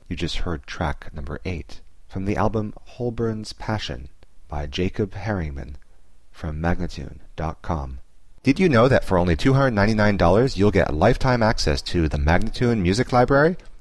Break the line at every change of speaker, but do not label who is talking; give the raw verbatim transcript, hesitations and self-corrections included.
You just heard track number eight from the album Holborn's Passion by Jacob Herringman from Magnatune dot com. Did you know that for only two hundred ninety-nine dollars you'll get lifetime access to the Magnatune Music Library?